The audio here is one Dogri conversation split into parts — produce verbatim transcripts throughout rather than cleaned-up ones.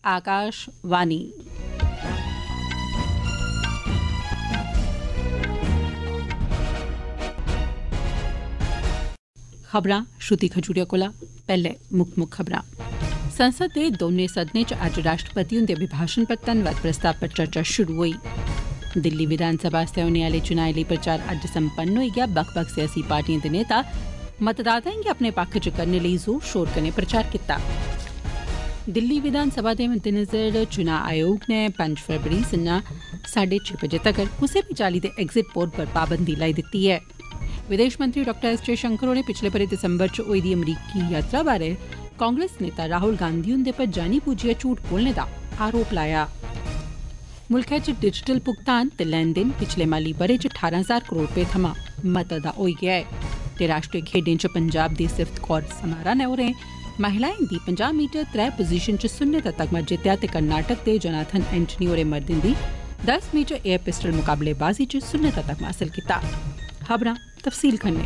आकाशवाणी। खबरां श्रुति खजूरिया कोला। पैह्ले मुक्ख मुक्ख खबरां। संसद दे दौनें सदनें च अज्ज राष्ट्रपति हुंदे अभिभाषण पर धन्नवाद प्रस्ताव पर चर्चा शुरू होई। दिल्ली विधानसभा आस्तै होने आह्ले चुनाएं लेई प्रचार अज्ज संपन्न होई गेआ। बक्ख बक्ख सियासी पार्टिएं दे नेता मतदाताएं गी अपने पक्ख च करने लेई जोर शोर कन्नै प्रचार कीता। दिल्ली विधानसभा दे मद्देनजर चुनां आयोग ने पंज फरवरी संञा साढ़े छे बजे तगर कुसै बी चाल्ली दे एग्जिट पोल पर पाबंदी लाई दित्ती ऐ। विदेश मंत्री डॉ एस जयशंकर होरें पिछले ब'रे दिसंबर च होई दी अमरीकी यात्रा बारै कांग्रेस नेता राहुल गांधी हुंदे पर जानी बुज्झियै झूठ बोलने दा आरोप लाया। मुल्खै च डिजिटल भुगतान ते लैन देन पिछले माली ब'रे च ठारां हजार करोड़ रपेऽ थमां मता दा होई गेआ ऐ। ते राष्ट्रीय खेड्डें च पंजाब दी सिफ्त कौर समाराने होरें महिलाएं दी पंजाह् मीटर त्रै पोजीशन च सुन्ने दा तगमा जित्तेआ ते कर्नाटक दे जोनाथन एंटनी होरें मर्दें दी दस मीटर एयर पिस्टल मुकाबलेबाजी च सुन्ने दा तगमा हासल कीता। खबरां तफसील कन्नै।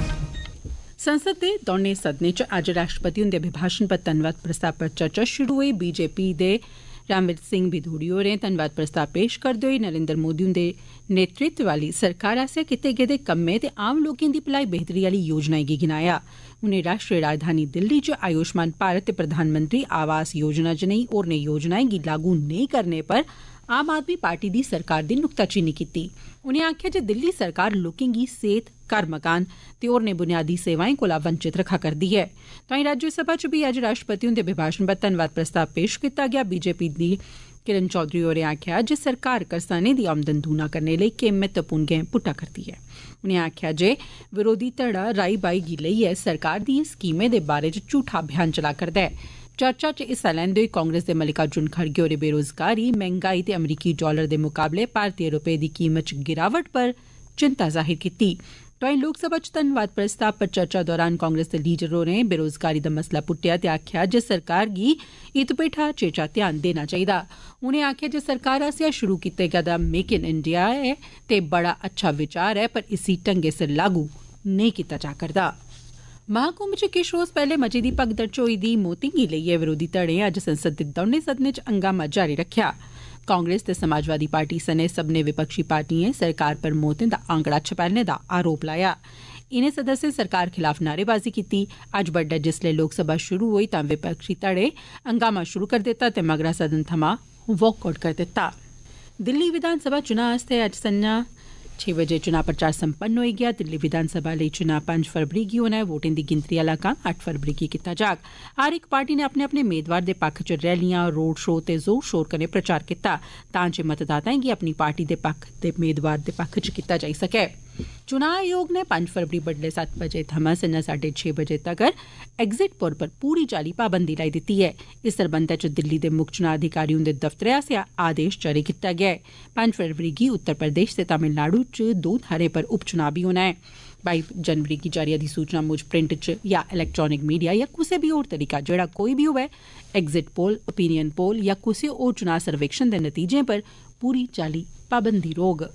संसद दे दौनें सदनें च अज्ज राष्ट्रपति हुंदे अभिभाषण पर धन्नवाद प्रस्ताव पर चर्चा शुरू होई। बीजेपी दे रामवीर सिंह बिधूड़ी होरें धन्नवाद प्रस्ताव पेश करदे होई नरेंद्र मोदी हुंदे नेतृत्व आली सरकार आसेआ कीते गेदे कम्में ते आम लोकें दी भलाई बेहतरी आली योजनाएं गी गिनाया। उनें राष्ट्रीय राजधानी दिल्ली च आयुष्मान भारत ते प्रधानमंत्री आवास योजना जनेही होरनें योजनाएं गी लागू नेईं करने पर आम आदमी पार्टी दी सरकार दी नुक्ताचीनी कीती। उनें आखेआ जे दिल्ली सरकार लोकें गी सेहत, घर मकान ते होरनें बुनियादी सेवाएं कोला वंचित रखा करदी ऐ। तोआईं राज्यसभा च बी अज्ज राष्ट्रपति हुंदे अभिभाषण पर धन्नवाद प्रस्ताव पेश कीता गेआ। बीजेपी दी किरण चौधरी होरें आखेआ जे सरकार करसानें दी आमदन दूना करने लेई केईं महत्वपूर्ण गैंह पुट्टा करदी ऐ। उनें आखेआ जे विरोधी धड़ा राई बाई गी लेइयै सरकार दिएं स्कीमें दे बारे च झूठा अभियान चला करदा ऐ। चर्चा च हिस्सा लैंदे होई कांग्रेस दे मल्लिकार्जुन खड़गे होरें बेरोजगारी, महंगाई ते अमरीकी डॉलर दे मुकाबले भारतीय रपेऽ दी कीमत च गिरावट पर चिंता जाहिर कीती। तोआईं लोकसभा च धन्नवाद प्रस्ताव पर चर्चा दौरान कांग्रेस दे लीडर होरें बेरोजगारी दा मसला पुट्टेआ ते आखेआ जे सरकार गी इत भेठा चेचा ध्यान देना चाहिदा। उनें आखेआ जे सरकार आसेआ शुरू कीते गेदा मेक इन इंडिया ऐ ते बड़ा अच्छा विचार ऐ, पर इसी ढंगै सिर लागू नेईं कीता जा करदा। महाकुंभ च किश रोज पैहले मची दी भगदड़ च होई दी मौतें गी लेइयै विरोधी धड़ें अज्ज संसद दे दौनें सदनें च हंगामा जारी रक्खेआ। कांग्रेस ते समाजवादी पार्टी सने सब्बने विपक्षी पार्टिएं सरकार पर मौतें दा आंकड़ा छपैलने दा आरोप लाया। इनें सदस्यें सरकार खिलाफ नारेबाजी कीती। अज्ज बड्डै जिसलै लोकसभा शुरू होई तां विपक्षी धड़े हंगामा शुरू करी दित्ता ते मगरा सदन थमां वॉकआउट करी दित्ता। दिल्ली विधानसभा चुनां आस्तै अज्ज संञा छे बजे चुनां प्रचार संपन्न होई गेआ। दिल्ली विधानसभा लेई चुनां पंज फरवरी गी होना ऐ। वोटें दी गिनतरी आह्ला कम्म अट्ठ फरवरी गी कीता जाग। हर इक पार्टी नै अपने अपने मेदवार दे पक्ख च रैलियां, रोड शो ते जोर शोर कन्नै प्रचार कीता तां जे मतदाताएं गी अपनी पार्टी दे पक्ख दे मेदवार दे पक्ख च कीता जाई सकै। चुनां आयोग नै पंज फरवरी बड्डलै सत्त बजे थमां संञा साढ़े छे बजे तगर एग्जिट पोल पर पूरी चाल्ली पाबंदी लाई दित्ती ऐ। इस सरबंधै च दिल्ली दे मुक्ख चुनां अधिकारी हुंदे दफ्तरै आसेआ आदेश जारी कीता गेआ ऐ। पंज फरवरी गी उत्तर प्रदेश ते तमिलनाडु च दो थाह्रें पर उपचुनां बी होना ऐ। बाई जनवरी गी जारी अधिसूचना मुजब प्रिंट च या इलैक्ट्रानिक मीडिया या कुसै बी होर तरीका जेह्ड़ा कोई बी होवै एग्जिट पोल, ओपीनियन पोल या कुसै होर चुनां सर्वेक्षण दे नतीजें पर पूरी चाल्ली पाबंदी रौह्ग।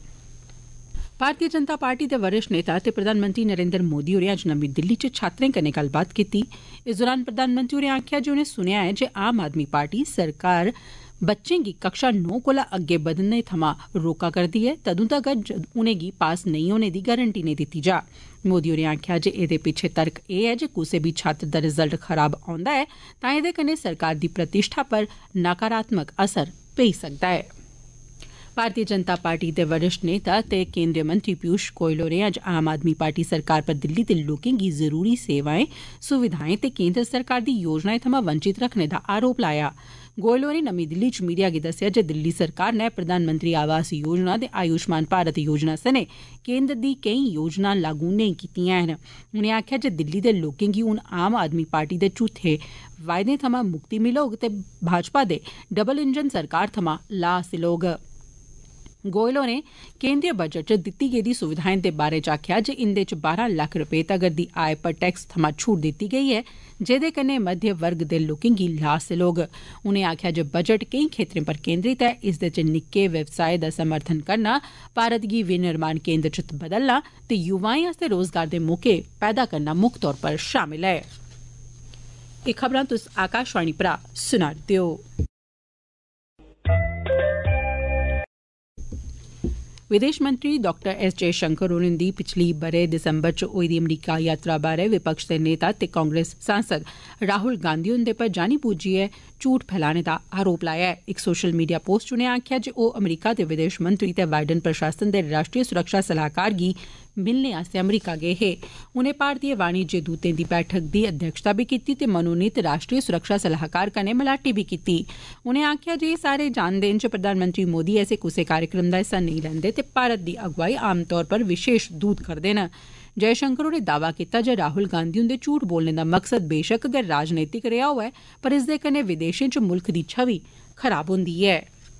भारतीय जनता पार्टी दे वरिष्ठ नेता ते प्रधानमंत्री नरेंद्र मोदी होरें अज्ज नमीं दिल्ली च छात्रें कन्नै गल्लबात कीती। इस दौरान प्रधानमंत्री होरें आखेआ जे उनें सुनेआ ऐ जे आम आदमी पार्टी सरकार बच्चें गी कक्षा नौ कोला अग्गे बधने थमां रोका करदी ऐ तदूं तगर उनेंगी पास नेईं होने दी गारंटी नेईं दित्ती जा। मोदी होरें आखेआ जे एह्दे पिच्छे तर्क एह् ऐ जे कुसै बी छात्र दा रिजल्ट खराब औंदा ऐ तां एह्दे कन्नै सरकार दी प्रतिष्ठा पर नकारात्मक असर पेई सकदा ऐ। भारतीय जनता पार्टी दे वरिष्ठ नेता ते केंद्रीय मंत्री पीयूष गोयल होरें अज्ज आम आदमी पार्टी सरकार पर दिल्ली दे लोकें गी जरूरी सेवाएं, सुविधाएं ते केंद्र सरकार दी योजनाएं थमां वंचित रखने दा आरोप लाया। गोयल होरें नमीं दिल्ली च मीडिया गी दस्सेआ जे दिल्ली सरकार नै प्रधानमंत्री आवास योजना ते आयुष्मान भारत योजना सने केंद्र दी केईं योजनां लागू नेईं कीतियां न। उनें आखेआ जे दिल्ली दे लोकें गी हून आम आदमी पार्टी दे झूठे वायदें थमां मुक्ति मिलोग ते भाजपा दे डबल इंजन सरकार थमां लाह् हासिल होग। गोयल होरें केंद्रीय बजट च दित्ती गेदी सुविधाएं दे बारे च आखेआ जे इंदे च बारां लक्ख रपेऽ तगर दी आय पर टैक्स थमां छूट दित्ती गेई ऐ जेह्दे कन्नै मध्य वर्ग दे लोकें गी लाह् हासिल होग। उनें आखेआ जे बजट केईं खेत्तरें पर केंद्रित ऐ। इसदे च निक्के व्यवसाय दा समर्थन करना, भारत गी विनिर्माण केंद्र च बदलना ते युवाएं आस्तै रोजगार दे मौके पैदा करना मुक्ख तौर पर शामिल ऐ। एह् खबरां तुस आकाशवाणी परा सुना दे ओ। विदेश मंत्री डाक्टर एस जयशंकर होरें दी पिछली ब'रे दिसंबर च होई दी अमरीका यात्रा बारै विपक्ष दे नेता ते कांग्रेस सांसद राहुल गांधी हुंदे पर जानी बूझियै झूठ फैलाने दा आरोप लाया ऐ। इक सोशल मीडिया पोस्ट च उनें आखेआ जे ओह् अमरीका दे विदेश मंत्री ते बाइडन प्रशासन दे राष्ट्रीय सुरक्षा सलाहकार गी मिलने आस्तै अमरीका गे हे। उनें भारतीय वाणिज्य दूतें दी बैठक दी अध्यक्षता बी कीती ते मनोनीत राष्ट्रीय सुरक्षा सलाहकार कन्नै मलाटी बी कीती। उनें आखेआ जे सारे जानदे न जे प्रधानमंत्री मोदी ऐसे कुसै कार्यक्रम दा हिस्सा नेईं लैंदे ते भारत दी अगुवाई आमतौर पर विशेष दूत करदे न। जयशंकर होरें दावा कीता जे राहुल गांधी हुंदे झूठ बोलने दा मकसद बेशक गै राजनीतिक रेहा होऐ पर इसदे कन्नै विदेशें च मुल्ख दी छवि खराब होंदी ऐ।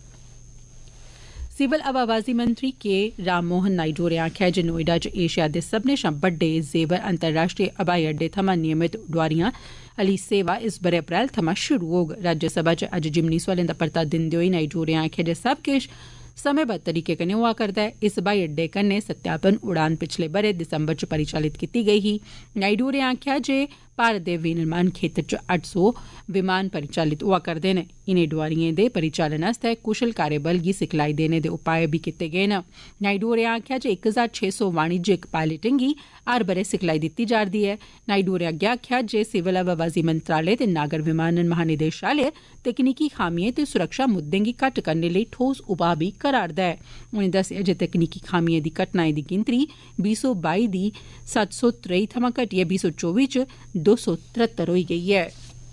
सिविल हवाबाजी मंत्री के राम मोहन नायडू होरें आखेआ जे नोएडा च एशिया दे सब्भनें शा बड्डे जेवर अंतर्राष्ट्रीय हवाई अड्डे थमां नियमित डोआरियां आली सेवा इस ब'रे अप्रैल थमां शुरू होग। राज्यसभा च अज्ज जिमनी सोआलें दा परता दिंदे होई नायडू होरें आखेआ जे सब किश समेंबद्ध तरीके कन्नै होआ करदा ऐ। इस हवाई अड्डे कन्नै सत्यापन उड़ान पिछले ब'रे दिसंबर च परिचालित कीती गेई ही। नायडू होरें आखेआ जे भारत दे विनिर्माण खेतर च अट्ठ सौ विमान परिचालित होआ करदे न। इनें डोआरियें दे परिचालन आस्तै कुशल कार्यबल गी सिखलाई देने दे उपाय बी कीते गे न। नायडू होरें आखेआ जे इक हजार छे सौ वाणिज्यिक पायलटें गी हर ब'रे सिखलाई दित्ती जा'रदी ऐ। नायडू होरें अग्गै आखेआ जे सिविल हवाबाजी मंत्रालय ते नागर विमानन महानिदेशालय तकनीकी खामियें ते सुरक्षा मुद्दें गी घट्ट करने लेई ठोस उपाऽ बी करा'रदा ऐ। उनें दस्सेआ जे तकनीकी खामियें दी घटनाएं दी गिनतरी बीह् सौ बाई दी सत्त सौ त्रेई थमां घटियै बीह् सौ चौबी च दो सौ तरहत्तर होई गेई ऐ।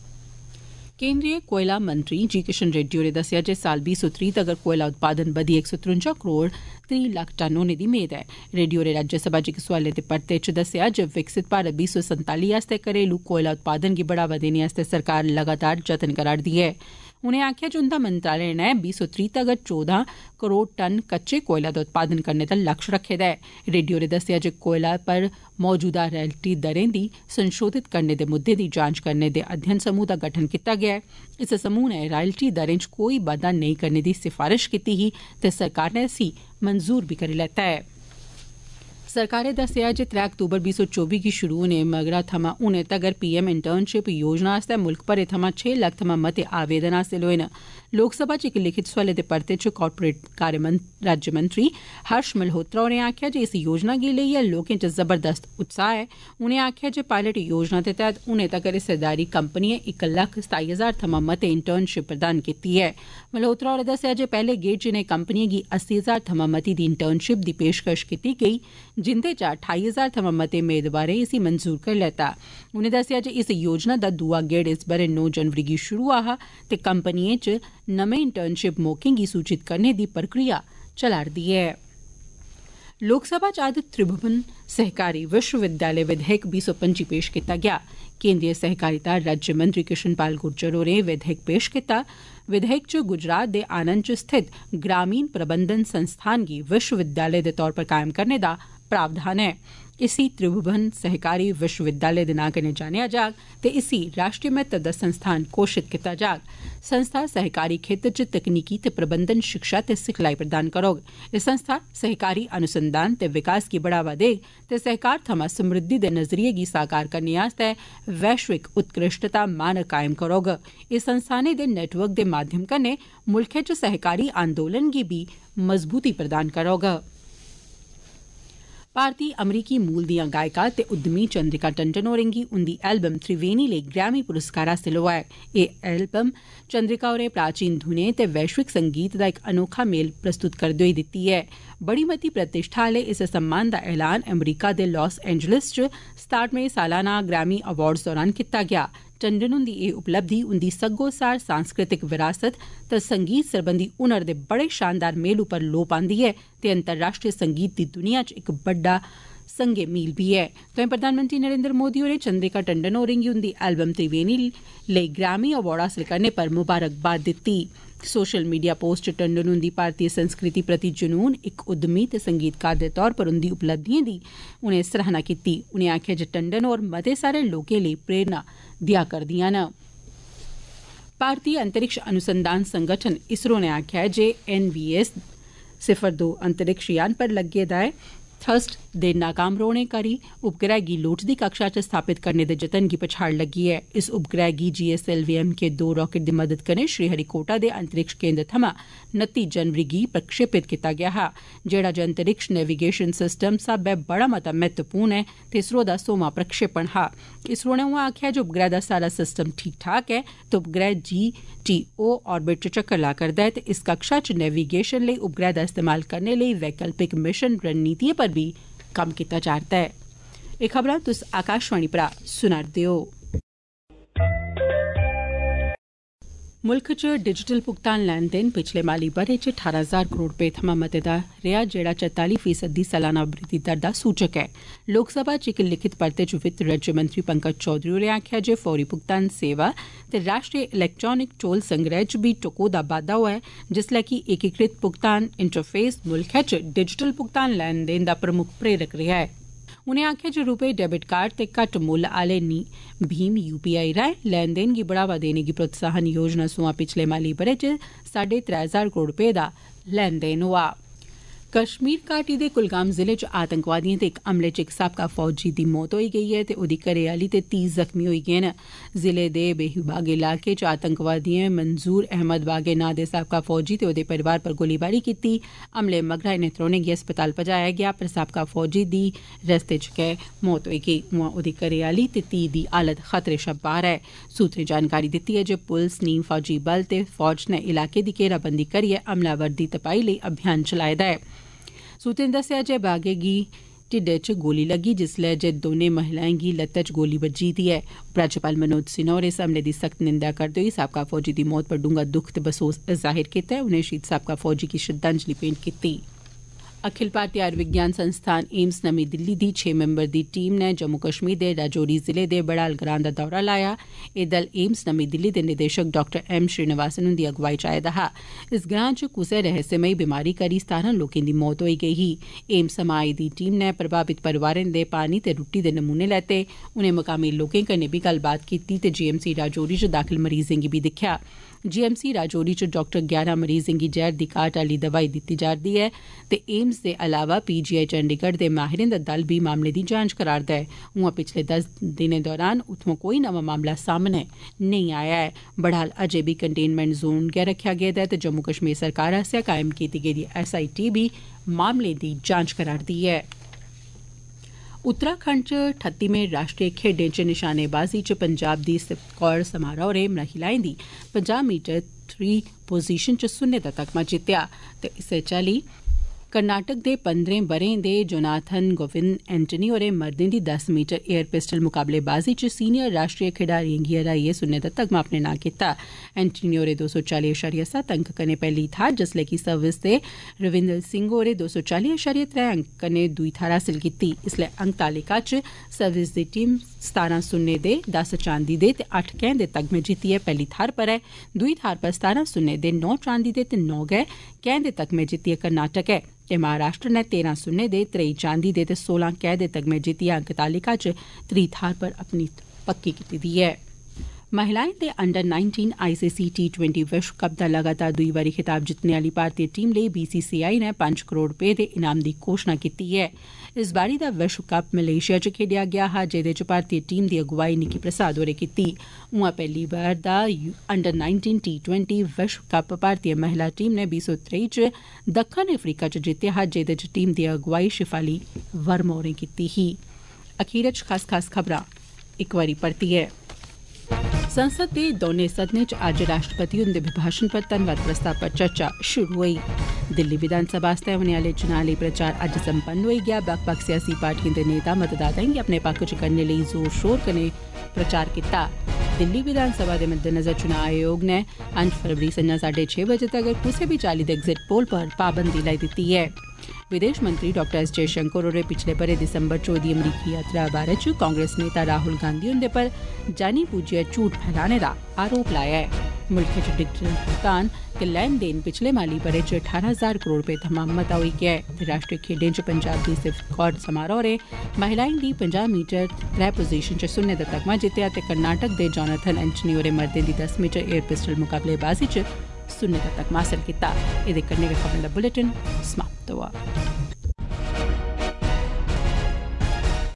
केंद्रीय कोयला मंत्री जी किशन रेड्डी होरें दस्सेआ जे साल बीह् सौ त्रीह् तगर कोयला उत्पादन बधियै इक सौ त्रुंजा करोड़ त्रीह् लक्ख टन होने दी मेद ऐ। रेड्डी होरें राज्यसभा च इक सोआलै दे परते च दस्सेआ जे विकसित भारत बीह् सौ संताली आस्तै घरेलू कोयला उत्पादन गी बढ़ावा देने आस्तै सरकार लगातार जतन करा'रदी ऐ। उनें आखेआ जे उंदा मंत्रालय नै बीह् सौ त्रीह् तगर चौदां करोड़ टन कच्चे कोयला दा उत्पादन करने दा लक्ष्य रक्खे दा ऐ। रेड्डी होरें दस्सेआ जे कोयला पर मौजूदा रॉयल्टी दरें दी संशोधित करने दे मुद्दे दी जांच करने दे अध्ययन समूह दा गठन कीता गेआ ऐ। इस समूह नै रॉयल्टी दरें च कोई बाद्दा नेईं करने दी सिफारिश कीती ही ते सरकार नै इसी मंजूर बी करी लैता ऐ। सरकारै दस्सेआ जे त्रै अक्तूबर बीह् सौ चौबी गी शुरू होने मगरा थमां हुनै तगर पीएम इंटर्नशिप योजना आस्तै मुल्ख भरै थमां छे लक्ख थमां मते आवेदन हासल होए न। लोकसभा च इक लिखित सोआलै दे परते च कारपोरेट कार्य राज्यमंत्री हर्ष मल्होत्रा होरें आखेआ जे इस योजना गी लेइयै लोकें च जबरदस्त उत्साह ऐ। उनें आखेआ जे पायलट योजना दे तैह्त हुनै तगर हिस्सेदारी कंपनिएं इक लक्ख सताई हजार थमां मते इंटर्नशिप प्रदान कीती ऐ। मल्होत्रा होरें दस्सेआ जे पैह्ले गेड़ च इनें कंपनिएं गी अस्सी हजार थमां मती दी इंटर्नशिप दी पेशकश कीती गेई जिंदे चा ठाई हजार थमां मते मेदवारें इसी मंजूर करी लैता। उनें दस्सेआ जे इस योजना दा दूआ गेड़ इस ब'रे नौ जनवरी गी शुरू होआ हा ते कंपनिएं च नमें इंटर्नशिप मौकें गी सूचित करने दी प्रक्रिया चला'रदी ऐ। लोकसभा च अज्ज त्रिभुवन सहकारी विश्वविद्यालय विधेयक बीह् सौ पंजी पेश कीता गेआ। केंद्रीय सहकारिता राज्य मंत्री कृष्ण पाल गुर्जर होरें विधेयक पेश कीता। विधेयक च गुजरात दे आनंद च स्थित ग्रामीण प्रबंधन संस्थान गी विश्वविद्यालय दे तौर पर कायम करने दा प्रावधान ऐ। इसी त्रिभुवन सहकारी विश्वविद्यालय दे नां कन्नै जानेआ जाग ते इसी राष्ट्रीय महत्व दा संस्थान घोषित कीता जाग। संस्था सहकारी खेतर च तकनीकी ते प्रबंधन शिक्षा ते सिखलाई प्रदान करोग। एह् संस्था सहकारी अनुसंधान ते विकास गी बढ़ावा देग ते सहकार थमां समृद्धि दे नजरिये गी साकार करने आस्तै वैश्विक उत्कृष्टता मानक कायम करोग। इस संस्थानें दे नेटवर्क दे माध्यम कन्नै मुल्खै च सहकारी आंदोलन गी बी मजबूती प्रदान करोग। भारतीय अमरीकी मूल दियां गायिका ते उद्यमी चंद्रिका टंडन होरें गी उंदी एल्बम त्रिवेणी लेई ग्रैमी पुरस्कार हासिल होआ ऐ। एह् एल्बम चंद्रिका होरें प्राचीन धुनें ते वैश्विक संगीत दा इक अनोखा मेल प्रस्तुत करदे होई दित्ती ऐ। बड़ी मती प्रतिष्ठा आह्ले इस सम्मान दा ऐलान अमरीका दे लास एंजलिस च सताह्ठवें सालाना ग्रैमी अवार्ड्स दौरान कीता गेआ। टंडन हुंदी एह् उपलब्धि उंदी सग्गोसार सांस्कृतिक विरासत ते संगीत सरबंधी हुनर दे बड़े शानदार मेल उप्पर लोऽ पांदी ऐ ते अंतर्राष्ट्रीय संगीत दी दुनिया च इक बड्डा संगे मील बी ऐ। तोआईं प्रधानमंत्री नरेंद्र मोदी होरें चंद्रिका टंडन होरें गी उंदी एल्बम त्रिवेणी लेई ग्रैमी अवार्ड हासिल करने पर मुबारकबाद दित्ती। सोशल मीडिया पोस्ट च टंडन हुंदी भारतीय संस्कृति प्रति जनून, इक उद्यमी ते संगीतकार दे तौर पर उंदी उपलब्धिएं दी उनें सराहना कीती। उनें आखेआ जे टंडन होर मते सारे लोकें लेई प्रेरणा देआ करदियां न। भारतीय अंतरिक्ष अनुसंधान संगठन इसरो ने आखेआ जे एन वी एस सिफर दो अंतरिक्ष यान पर लग्गे दा ऐ थ्रस्ट दे नाकाम रौहने करी उपग्रह गी लोड़चदी कक्षा च स्थापित करने दे जतन गी पछाड़ लग्गी ऐ। इस उपग्रह गी G S L V M के दो राकेट दी मदद कन्नै श्रीहरिकोटा दे अंतरिक्ष केन्द्र थमां उनत्ती जनवरी गी प्रक्षेपित कीता गेआ हा, जेड़ा जे अंतरिक्ष नेविगेशन सिस्टम स्हाबै बड़ा मता महत्वपूर्ण ऐ ते इसरो दा सोमा प्रक्षेपण हा। इसरो ने उआं आखेआ जे उपग्रह दा सारा सिस्टम ठीक ठाक ऐ ते उपग्रह जी टी ओ ऑर्बिट च चक्कर ला करदा ऐ ते इस कक्षा च नेविगेशन लेई उपग्रह दा इस्तेमाल करने लेई वैकल्पिक मिशन रणनीतिएं पर भी कम्म कीता जा'रदा ऐ। एह् खबरां तुस आकाशवाणी परा सुना'रदे ओ। मुल्ख च डिजिटल भुगतान लैन देन पिछले माली ब'रे च ठारां हजार करोड़ रपे थमां मते दा रेहा, जेड़ा चरताली फीसद दी सालाना वृद्धि दर दा सूचक ऐ। लोकसभा च इक लिखित परते च वित्त राज्यमंत्री पंकज चौधरी होरें आखेआ जे फौरी भुगतान सेवा ते राष्ट्रीय इलैक्ट्रानिक टोल संग्रह च बी टकोह्दा बाद्दा होआ ऐ, जिसलै कि एकीकृत भुगतान इंटरफेस मुल्खै च डिजिटल भुगतान लैन देन दा प्रमुख प्रेरक रेहा ऐ। उनें आखेआ जे रूपे डेबिट कार्ड ते घट्ट मुल्ल आले भीम यूपीआई राएं लैन देन गी बढ़ावा देने गी प्रोत्साहन योजना सोयां पिछले माली ब'रे च साड्डे त्रै हजार करोड़ रपे दा लैन देन होआ। कश्मीर घाटी दे कुलगाम जिले च आतंकवादिएं दे इक हमले च इक साबका फौजी दी मौत होई गेई ऐ ते ओह्दी घरेआली ते तीह जख्मी होई गे न। जिले दे बेहूबाग इलाके च आतंकवादिएं मंजूर अहमद बागे नां दे साबका फौजी ते ओह्दे परिवार पर गोलीबारी कीती। हमले मगरा इनें त्रौनें गी अस्पताल पजाया गेआ, पर साबका फौजी दी रस्ते च गै मौत होई गेई। उआं ओह्दी घरेआली ते तीह दी हालत खतरे शा बाह्र ऐ। सूत्रें जानकारी दित्ती ऐ जे पुलस, नीम फौजी बल ते फौज नै इलाके दी घेराबंदी करियै हमलावर दी तपाई लेई अभियान चलाए दा ऐ। सूत्रें दस्सेआ जे बागे गी ढिड्डै च गोली लग्गी, जिसलै जे दौनें महिलाएं गी लत्तै च गोली बज्जी दी ऐ। उपराज्यपाल मनोज सिन्हा होरें इस हमले दी सख्त निंदेआ करदे होई साबका फौजी दी मौत पर डूंगा दुख ते बसोस जाहिर कीता ऐ। उनें शहीद साबका फौजी गी श्रद्धांजलि भेंट कीती। अखिल भारतीय आयुर्विज्ञान संस्थान एम्स नमीं दिल्ली दी छे मैंबर दी टीम नै जम्मू कश्मीर दे राजौरी जिले दे बड़ाल ग्रां दा दौरा लाया। एह् दल एम्स नमीं दिल्ली दे निदेशक डाक्टर एम श्रीनिवासन हुंदी अगुवाई च आए दा हा। इस ग्रां च कुसै रहस्यमयी बीमारी करी सतारां लोकें दी मौत होई गेई ही। एम्स थमां आई दी टीम नै प्रभावित परिवारें दे पानी ते रुट्टी दे नमूने लैते। उनें मकामी लोकें कन्नै बी गल्लबात कीती ते जीएमसी राजौरी च दाखल मरीजें गी बी दिक्खेआ। जीएमसी राजौरी च डाक्टर ग्यारह मरीजें गी जहर दी घाट आली दवाई दित्ती जा'रदी ऐ ते एम्स दे अलावा पीजीआई चंडीगढ़ दे माहिरें दा दल बी मामले दी जांच करा'रदा ऐ। उआं पिछले दस दिनें दौरान उत्थुआं कोई नमां मामला सामने नेईं आया ऐ। बड़हाल अजें बी कंटेनमेंट जोन गै रक्खेआ गेदा ऐ ते जम्मू कश्मीर सरकार आसेआ कायम कीती गेदी एसआईटी बी मामले दी जांच करा'रदी ऐ। उत्तराखंड च ठत्तीमें राष्ट्रीय खेड्डें च निशानेबाजी च पंजाब दी सिफ्त कौर समारा होरें महिलाएं दी पंजाह् मीटर थ्री पोजीशन च सुन्ने दा तगमा जित्तेआ ते इस्सै चाल्ली कर्नाटक दे पंदरें ब'रें दे जोनाथन गोविंद एंटनी होरें मर्दें दी दस मीटर एयर पिस्टल मुकाबलेबाजी च सीनियर राष्ट्रीय खिडारिएं गी हराइयै सुन्ने दा तगमा अपने नां कीता। एंटनी होरें दो सौ चाली अशारिया सत्त अंक कन्नै पैह्ली थाह्र, जिसलै कि सर्विस दे रविंदर सिंह होरें दो सौ चाली अशारिया त्रै अंक कन्नै दुई थाह्र हासल कीती। इसलै अंक तालिका च सर्विस दी टीम सतारां सुन्ने दे, दस चांदी दे ते अट्ठ कैंह दे तगमे जित्तियै पैह्ली थाह्र पर ऐ। दुई थाह्र पर सतारां सुन्ने दे, नौ चांदी दे ते नौ गै कैंह दे तगमे जित्तियै कर्नाटक ऐ ते महाराष्ट्र नै तेरां सुन्ने दे, त्रेई चांदी दे ते सोलां कैंह दे तगमे जित्तियै अंक तालिका च त्री थाह्र पर अपनी पक्की कीती दी ऐ। महिलाएं दे under nineteen ICC T twenty विश्व कप दा लगातार दुई बारी खिताब जित्तने आह्ली भारतीय टीम लेई बीसीसीआई नै पंज करोड़ रपे दे इनाम दी घोषणा कीती ऐ। इस बारी दा विश्व कप मलेशिया च खेडेआ गेआ हा, जेह्दे च भारतीय टीम दी अगुवाई निक्की प्रसाद होरें कीती। उआं पैह्ली बार दा अंडर नाइनटीन टी ट्वेंटी विश्व कप भारतीय महिला टीम नै बीह् सौ त्रेई च दक्खन अफ्रीका च जित्तेआ हा, जेह्दे च टीम दी अगुवाई शिफाली वर्मा होरें कीती ही। अखीर च खास खास खबरां इक बारी परतियै। संसद दे दौनें सदनें च अज्ज राष्ट्रपति हुंदे अभिभाषण पर धन्नवाद प्रस्ताव पर चर्चा शुरू होई। दिल्ली विधानसभा आस्तै होने आह्ले चुनां लेई प्रचार अज्ज संपन्न होई गेआ। बक्ख बक्ख सियासी पार्टिएं दे नेता मतदाताएं गी अपने पक्ख च करने लेई जोर शोर कन्नै प्रचार कीता। दिल्ली विधानसभा दे मद्देनजर चुनां आयोग नै पंज फरवरी संझा साड्डे छे बजे तगर कुसै बी चाल्ली दे एग्जिट पोल पर पाबंदी लाई दित्ती ऐ। विदेश मंत्री डाक्टर एस जयशंकर होरें पिछले ब'रे दिसंबर च होई दी अमरीकी यात्रा बारे च कांग्रेस नेता राहुल गांधी हुंदे पर जानी बुज्झियै झूठ फैलाने दा आरोप लाया ऐ। मुल्खै च डिजिटल भुगतान ते लैन देन पिछले माली ब'रे च ठारां हजार करोड़ रपे थमां मता होई गेआ ऐ। राष्ट्रीय खेड्डें च पंजाब दी सिफ्त कौर समारा होरें महिलाएं दी पंजाह् मीटर त्रै पोजीशन च सुन्ने दा तगमा जित्तेआ ते कर्नाटक दे जोनाथन एंटनी होरें मर्दें दी दस मीटर एयर पिस्टल मुकाबलेबाजी च सुन्ने दा तगमा हासल कीता। एह्दे कन्नै गै खबरें दा बुलेटिन समाप्त होआ।